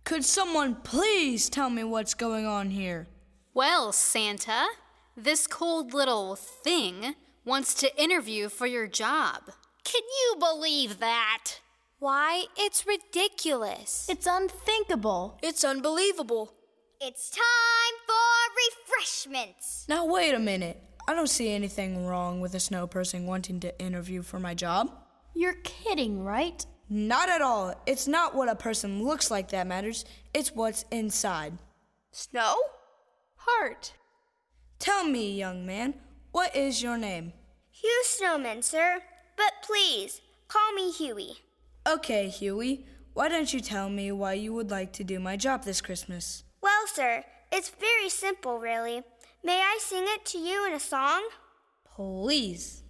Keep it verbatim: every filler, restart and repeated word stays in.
Could someone please tell me what's going on here? Well, Santa, this cold little thing wants to interview for your job. Can you believe that? Why, it's ridiculous. It's unthinkable. It's unbelievable. It's time for refreshments. Now wait a minute. I don't see anything wrong with a snow person wanting to interview for my job. You're kidding, right? Not at all. It's not what a person looks like that matters. It's what's inside. Snow? Heart. Tell me, young man, what is your name? Hugh Snowman, sir. But please, call me Huey. Okay, Huey. Why don't you tell me why you would like to do my job this Christmas? Well, sir, it's very simple, really. May I sing it to you in a song? Please.